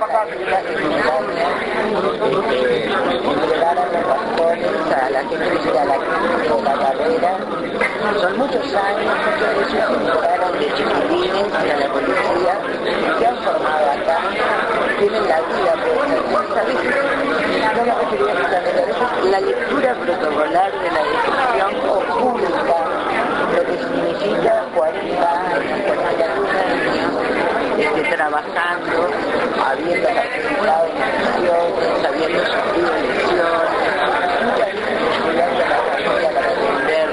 entregaran los bastones a la gente que llega a la carrera. Son muchos años, muchos de ellos entraron de chiquilines a la policía, se han formado acá, tienen la vida puesta. A veces, no me refería justamente a veces, la lectura protocolar de la descripción oculta lo que significa 40 años, 40 años trabajando, habiendo participado en misiones, habiendo sufrido lesiones, muchas veces estudiando la familia para atender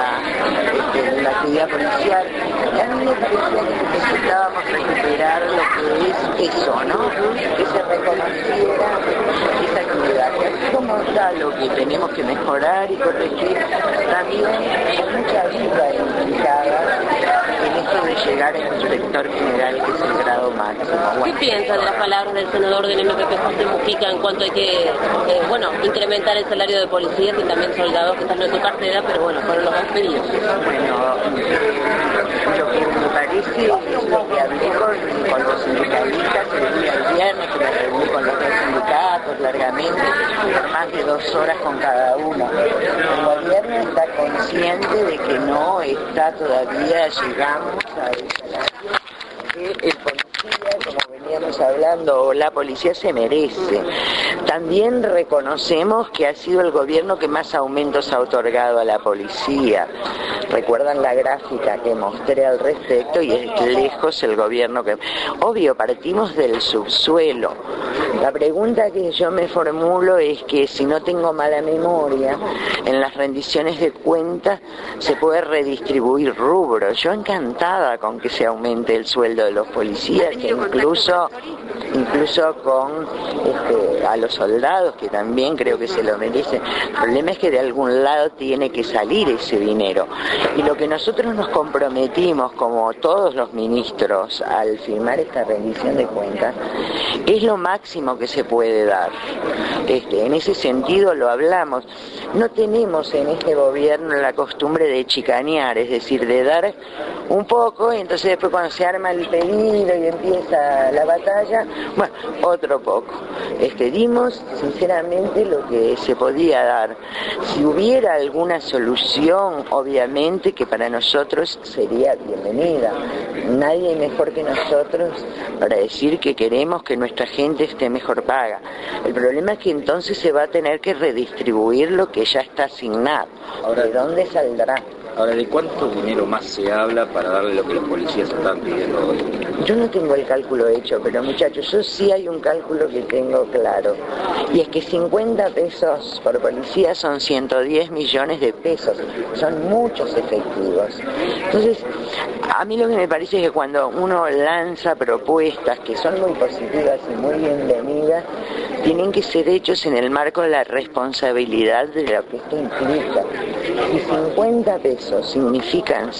la actividad policial. Y a mí me parecía que necesitábamos recuperar lo que es eso, ¿no? Que se reconociera esa actividad. Y así como está lo que tenemos que mejorar y corregir, también hay mucha vida implicada en esto de llegar al inspector general, que es el grado máximo. ¿Qué piensa de las palabras del senador del MPP, José Mujica, en cuanto hay que, incrementar el salario de policías y también soldados, que están en su cartera, pero bueno, fueron los más pedidos? Bueno, lo que me parece es lo que hablé con los sindicalistas el día del viernes, que me reuní con los dos sindicatos largamente, por más de 2 horas con cada uno. El gobierno está consciente de que no está todavía llegamos a esa que el policía, como veníamos hablando, o la policía se merece. También reconocemos que ha sido el gobierno que más aumentos ha otorgado a la policía. Recuerdan la gráfica que mostré al respecto y es lejos el gobierno que... Obvio, partimos del subsuelo. La pregunta que yo me formulo es que si no tengo mala memoria, en las rendiciones de cuentas se puede redistribuir rubros. Yo encantada con que se aumente el sueldo de los policías, incluso con a los soldados, que también creo que se lo merecen. El problema es que de algún lado tiene que salir ese dinero. Y lo que nosotros nos comprometimos, como todos los ministros, al firmar esta rendición de cuentas, es lo máximo que se puede dar. En ese sentido lo hablamos. No tenemos en este gobierno la costumbre de chicanear, es decir, de dar un poco y entonces después cuando se arma el pedido y empieza la batalla, bueno, otro poco. Dimos sinceramente lo que se podía dar. Si hubiera alguna solución, obviamente que para nosotros sería bienvenida. Nadie mejor que nosotros para decir que queremos que nuestra gente esté mejor paga. El problema es que entonces se va a tener que redistribuir lo que ya está asignado. Ahora, ¿de dónde saldrá? Ahora, ¿de cuánto dinero más se habla para darle lo que los policías están pidiendo hoy? Yo no tengo el cálculo hecho, pero muchachos, yo sí hay un cálculo que tengo claro. Y es que 50 pesos por policía son 110 millones de pesos. Son muchos efectivos. Entonces, a mí lo que me parece es que cuando uno lanza propuestas que son muy positivas y muy bienvenidas, tienen que ser hechos en el marco de la responsabilidad de lo que esto implica. Y 50 pesos significan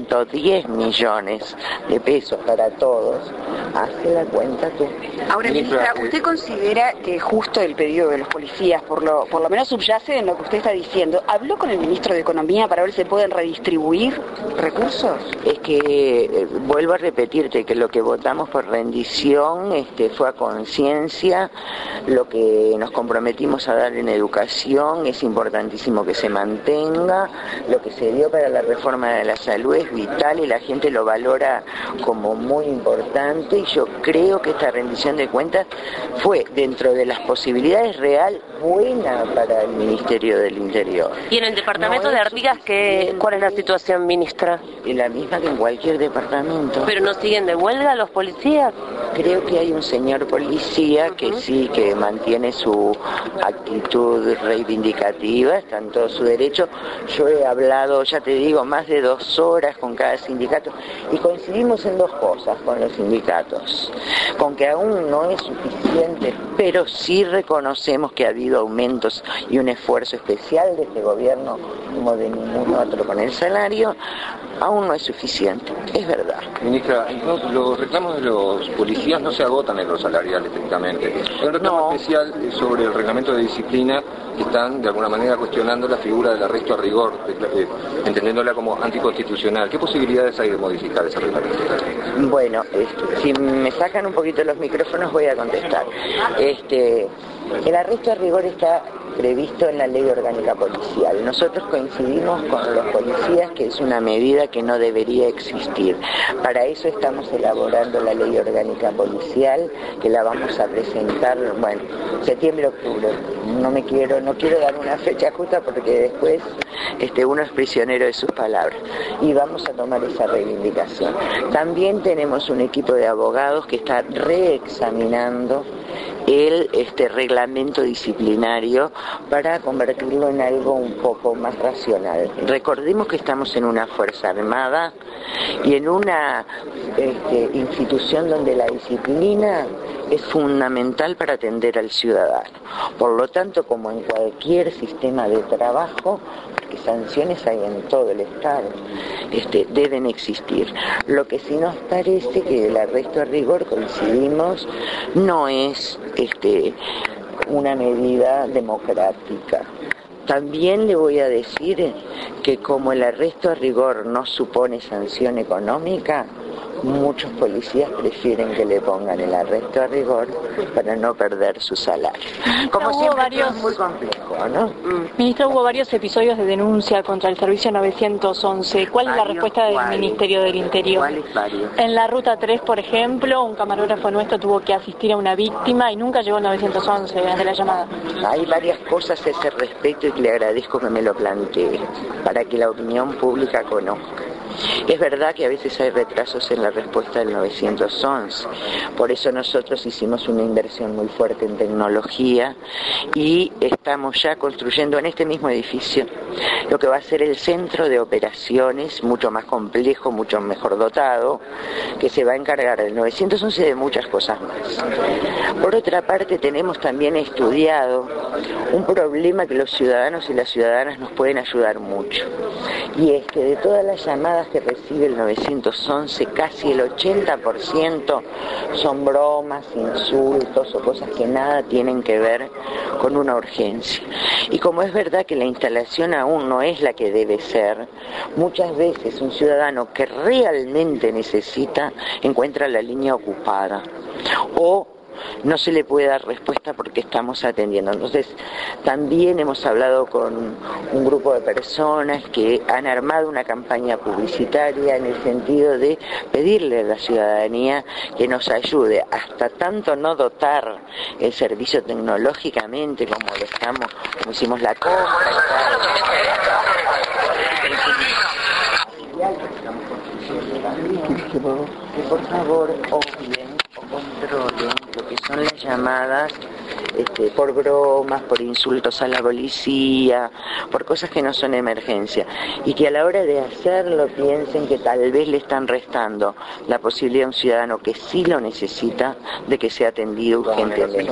110 millones de pesos para todos. Hace la cuenta tú. Ahora, ministra, ¿usted considera que justo el pedido de los policías, por lo menos subyace en lo que usted está diciendo? ¿Habló con el ministro de Economía para ver si se pueden redistribuir recursos? Es que, vuelvo a repetirte, que lo que votamos por rendición fue a conciencia. Lo que nos comprometimos a dar en educación es importantísimo que se mantenga. Lo que se dio para la reforma de la salud es vital y la gente lo valora como muy importante, y yo creo que esta rendición de cuentas fue, dentro de las posibilidades real, buena para el Ministerio del Interior. ¿Y en el departamento de Artigas cuál es la situación, ministra? Es la misma que en cualquier departamento. ¿Pero no siguen de huelga los policías? Creo que hay un señor policía que sí, que mantiene su actitud reivindicativa, está en todo su derecho. Yo he hablado, ya te digo, más de 2 horas con cada sindicato y coincidimos en 2 cosas con los sindicatos, con que aún no es suficiente, pero sí reconocemos que ha habido aumentos y un esfuerzo especial de este gobierno como de ningún otro con el salario. Aún no es suficiente. Es verdad. Ministra, los reclamos de los policías no se agotan en los salariales técnicamente. Hay un reclamo especial sobre el reglamento de disciplina que están de alguna manera cuestionando la figura del arresto a rigor, entendiéndola como anticonstitucional. ¿Qué posibilidades hay de modificar ese reglamento? Bueno, si me sacan un poquito los micrófonos voy a contestar. El arresto a rigor está previsto en la Ley Orgánica Policial. Nosotros coincidimos con los policías que es una medida que no debería existir. Para eso estamos elaborando la Ley Orgánica Policial, que la vamos a presentar, bueno, septiembre-octubre. No quiero dar una fecha justa porque después uno es prisionero de sus palabras. Y vamos a tomar esa reivindicación. También tenemos un equipo de abogados que está reexaminando el reglamento disciplinario para convertirlo en algo un poco más racional. Recordemos que estamos en una fuerza armada y en una institución donde la disciplina es fundamental para atender al ciudadano. Por lo tanto, como en cualquier sistema de trabajo, porque sanciones hay en todo el Estado, deben existir. Lo que sí nos parece que el arresto a rigor, coincidimos, no es una medida democrática. También le voy a decir que como el arresto a rigor no supone sanción económica, muchos policías prefieren que le pongan el arresto a rigor para no perder su salario. Como siempre, es muy complejo, ¿no? Ministro, hubo varios episodios de denuncia contra el servicio 911. ¿Cuál es la respuesta del Ministerio del Interior? ¿Cuáles varios? En la Ruta 3, por ejemplo, un camarógrafo nuestro tuvo que asistir a una víctima y nunca llegó el 911 ante la llamada. Hay varias cosas a ese respecto y le agradezco que me lo plantee, para que la opinión pública conozca. Es verdad que a veces hay retrasos en la respuesta del 911, por eso nosotros hicimos una inversión muy fuerte en tecnología y estamos ya construyendo en este mismo edificio lo que va a ser el centro de operaciones, mucho más complejo, mucho mejor dotado, que se va a encargar del 911 y de muchas cosas más. Por otra parte, tenemos también estudiado un problema que los ciudadanos y las ciudadanas nos pueden ayudar mucho, y es que de todas las llamadas que recibe el 911, casi el 80% son bromas, insultos o cosas que nada tienen que ver con una urgencia. Y como es verdad que la instalación aún no es la que debe ser, muchas veces un ciudadano que realmente necesita encuentra la línea ocupada o no se le puede dar respuesta porque estamos atendiendo. Entonces, también hemos hablado con un grupo de personas que han armado una campaña publicitaria en el sentido de pedirle a la ciudadanía que nos ayude, hasta tanto no dotar el servicio tecnológicamente como hicimos la compra que por favor obvien o controlen lo que son las llamadas por bromas, por insultos a la policía, por cosas que no son emergencia, y que a la hora de hacerlo piensen que tal vez le están restando la posibilidad a un ciudadano que sí lo necesita de que sea atendido urgentemente.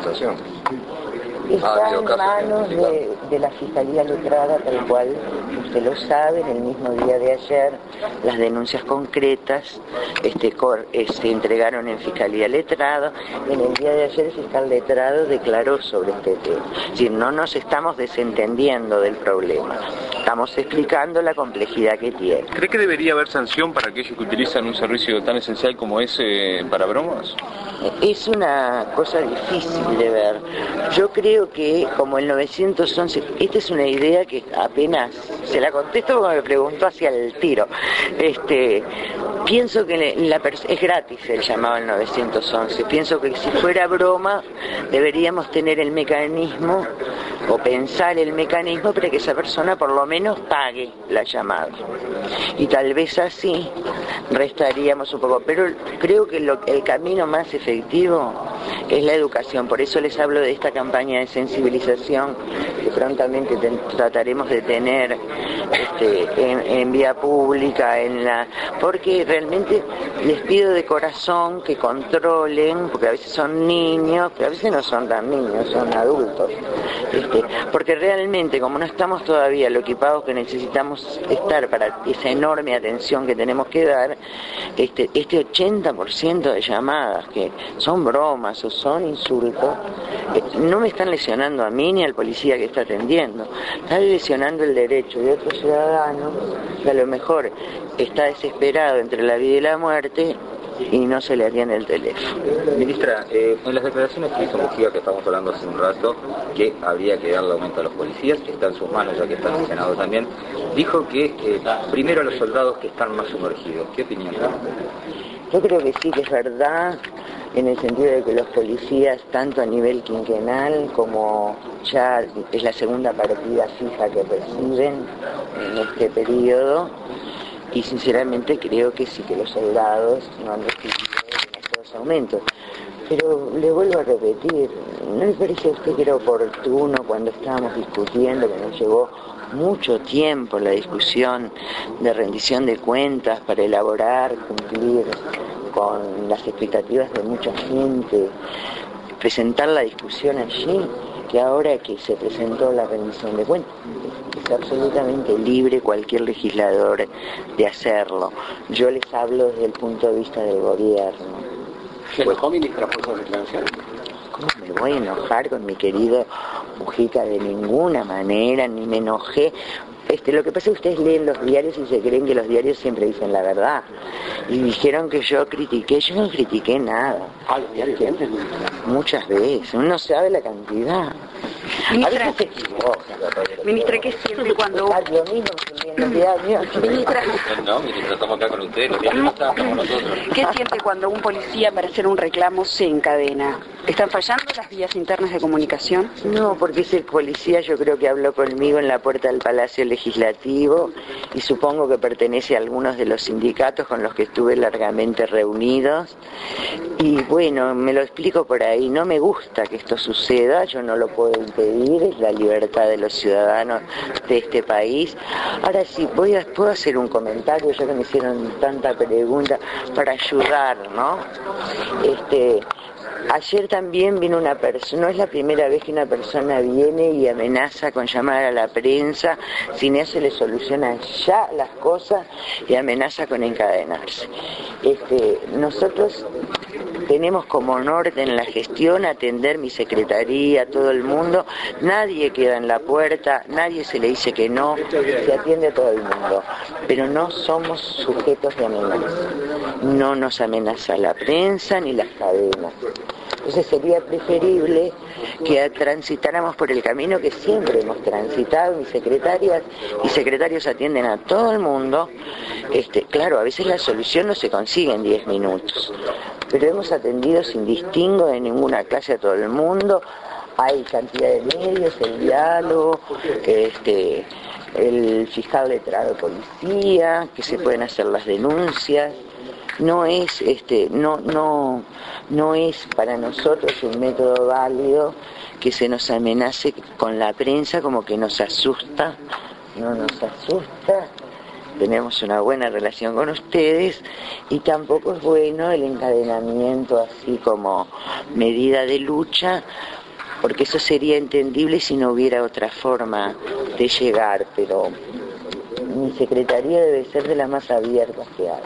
Está en manos de la Fiscalía Letrada, tal cual usted lo sabe. En el mismo día de ayer las denuncias concretas se entregaron en Fiscalía Letrada. En el día de ayer el fiscal Letrado declaró sobre este tema. Es decir, no nos estamos desentendiendo del problema, estamos explicando la complejidad que tiene. ¿Cree que debería haber sanción para aquellos que utilizan un servicio tan esencial como ese para bromas? Es una cosa difícil de ver. Yo creo que como el 911, esta es una idea que apenas se la contesto porque me preguntó hacia el tiro. Pienso que es gratis el llamado al 911. Pienso que si fuera broma deberíamos tener el mecanismo o pensar el mecanismo para que esa persona por lo menos pague la llamada. Y tal vez así restaríamos un poco. Pero creo que el camino más efectivo es la educación. Por eso les hablo de esta campaña de sensibilización que prontamente trataremos de tener en vía pública, porque realmente les pido de corazón que controlen, porque a veces son niños, pero a veces no son tan niños, son adultos, porque realmente como no estamos todavía lo equipados que necesitamos estar para esa enorme atención que tenemos que dar, este 80% de llamadas que son bromas o son insultos, no me están lesionando a mí ni al policía que está atendiendo, están lesionando el derecho de otro ciudadano que a lo mejor está desesperado entre la vida y la muerte y no se le atiende el teléfono. Ministra, en las declaraciones que hizo Mujica, que estamos hablando hace un rato, que habría que darle aumento a los policías, que está en sus manos ya que está en el Senado también, dijo que primero a los soldados que están más sumergidos. ¿Qué opinión tiene? Yo creo que sí que es verdad, en el sentido de que los policías, tanto a nivel quinquenal como ya es la segunda partida fija que reciben en este periodo, y sinceramente creo que sí que los soldados no han recibido estos aumentos. Pero le vuelvo a repetir, ¿no le parece a usted que era oportuno cuando estábamos discutiendo, que nos llevó mucho tiempo la discusión de rendición de cuentas para elaborar, cumplir con las expectativas de mucha gente, presentar la discusión allí, que ahora que se presentó la rendición de cuentas, es absolutamente libre cualquier legislador de hacerlo? Yo les hablo desde el punto de vista del gobierno. ¿Se enojó, ministra, por su declaración? ¿Cómo me voy a enojar con mi querido Mujica? De ninguna manera, ni me enojé. Lo que pasa es que ustedes leen los diarios y se creen que los diarios siempre dicen la verdad. Y dijeron que yo critiqué, yo no critiqué nada. ¿Los diarios siempre? Muchas veces, uno sabe la cantidad. Ministra, a veces se equivoca. Ministra, ¿qué siente cuando... Lo mismo que en los diarios. Ministra, No, ministra, estamos acá con ustedes, los diarios no estamos nosotros. ¿qué siente cuando un policía para hacer un reclamo se encadena? ¿Están fallando las vías internas de comunicación? No, porque ese policía yo creo que habló conmigo en la puerta del Palacio Legislativo y supongo que pertenece a algunos de los sindicatos con los que estuve largamente reunidos. Y bueno, me lo explico por ahí, no me gusta que esto suceda, yo no lo puedo impedir, es la libertad de los ciudadanos de este país. Ahora sí, puedo hacer un comentario, ya que me hicieron tanta pregunta, para ayudar, ¿no? Ayer también vino una persona, no es la primera vez que una persona viene y amenaza con llamar a la prensa, sin eso le solucionan ya las cosas y amenaza con encadenarse. Nosotros tenemos como norte en la gestión atender mi secretaría, todo el mundo, nadie queda en la puerta, nadie se le dice que no, se atiende a todo el mundo, pero no somos sujetos de amenaza, no nos amenaza la prensa ni las cadenas. Entonces sería preferible que transitáramos por el camino que siempre hemos transitado. Mis secretarias y secretarios atienden a todo el mundo. Claro, a veces la solución no se consigue en 10 minutos, pero hemos atendido sin distingo de ninguna clase a todo el mundo. Hay cantidad de medios, el diálogo, el fiscal letrado de policía, que se pueden hacer las denuncias. No es para nosotros un método válido que se nos amenace con la prensa, como que nos asusta. No nos asusta, tenemos una buena relación con ustedes, y tampoco es bueno el encadenamiento así como medida de lucha, porque eso sería entendible si no hubiera otra forma de llegar, pero mi secretaría debe ser de las más abiertas que hay.